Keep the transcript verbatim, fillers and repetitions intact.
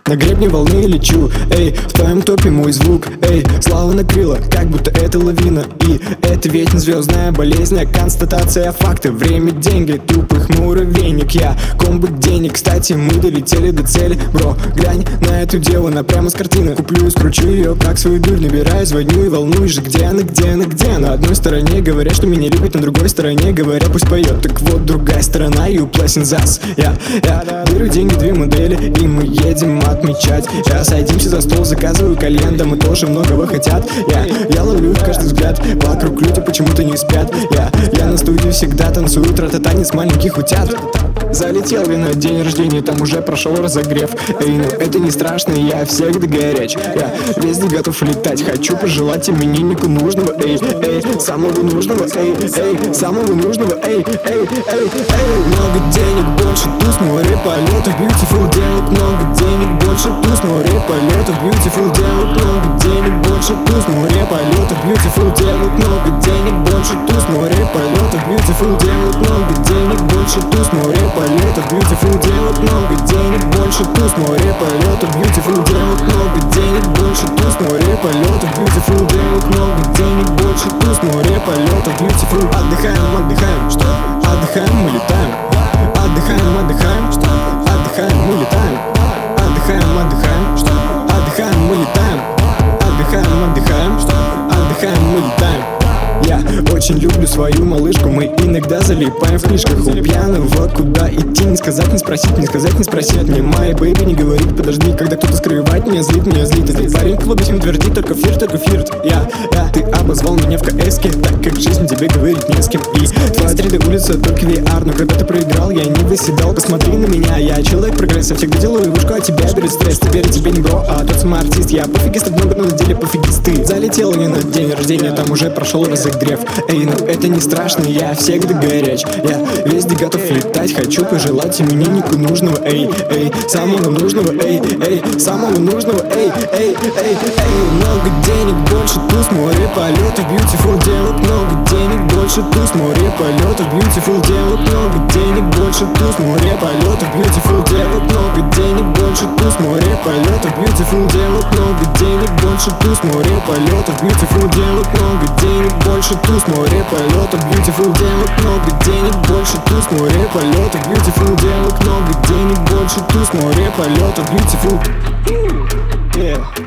На гребне волны лечу, эй, в твоем топе мой звук, эй, слава накрыла, как будто это лавина. И это ведь не звездная болезнь, а констатация факта. Время, деньги, тупых муравейник. Я комбо денег, кстати, мы долетели до цели. Бро, глянь на эту деву, она прямо с картины. Куплю и скручу ее, как свою дурь. Набираю, звоню и волнуюсь же, где она, где она, где она. На одной стороне говорят, что меня любят, на другой стороне говорят, пусть поет. Так вот, другая сторона, you placing зас. Я, я беру деньги, две модели, и мы едем отмечать. Я садимся за стол, заказываю кальян, да мы тоже многого хотят. Я, я ловлю их каждый взгляд, вокруг люди почему-то не спят. Я, я на студии всегда танцую, тра-та-танец маленьких утят. Залетел я на день рождения, там уже прошел разогрев. Эй, ну это не страшно, я всегда горяч. Я везде готов летать, хочу пожелать имениннику нужного. Эй, эй, самого нужного, эй, эй, самого нужного, эй, эй, эй, эй. Много денег, больше туз, море полетов, beautiful делать много денег, больше туз, море полетов, beautiful делать много денег, больше туз, море полетов, beautiful делать много денег, больше туз, море полетов, beautiful делать много денег, больше туз, море полетов, beautiful делать много денег, больше туз, море полетов, beautiful делать много денег, больше туз, море полетов, beautiful делать много денег, больше туз, море полетов, beautiful. Отдыхаем, отдыхаем, что? Отдыхаем, мы летаем. Отдыхаем, отдыхаем, что? Отдыхаем, мы летаем. Отдыхаем, отдыхаем, что? Отдыхаем, мы летаем. Отдыхаем, отдыхаем, что? Отдыхаем, мы летаем. Я очень люблю свою малышку, мы иногда залипаем в книжках. У пьяного куда идти, не сказать, не спросить, не сказать, не спросить. Мне моя бэйби не говорит, подожди, когда кто-то скрывает меня, злит меня, злит. Этот парень в клубе всем твердит, только флирт, только флирт. Я, я, ты обозвал меня в КСке, так как жизнь тебе говорит не с кем. И твоя три дэ улица, только ви ар, но когда ты проиграл, я не выседал. Посмотри на меня, я человек прогресса, всегда делаю вышку, а тебя берет стресс. Теперь тебе не бро, а тот самый артист. Я пофигист, много, но на деле пофигист ты. Залетел я на день рождения, там уже прошел разогрев. Эй, ну это не страшно, я всегда горяч. Я везде готов летать, хочу пожелать имениннику нужного. Эй, эй, самого нужного, эй, эй, самого нужного, эй, эй, эй, эй. Много денег, больше туз, море полетов, beautiful делать много денег, больше туз, море полетов, beautiful делать много денег, больше туз, море полетов, beautiful делать много денег, больше туз, море полетов, beautiful делать много денег, больше туз, море полетов, beautiful делать много денег, больше туз, море полетов, beautiful делать много денег, больше туз, море полетов, beautiful делать много денег, больше туз, море полетов, beautiful. Yeah.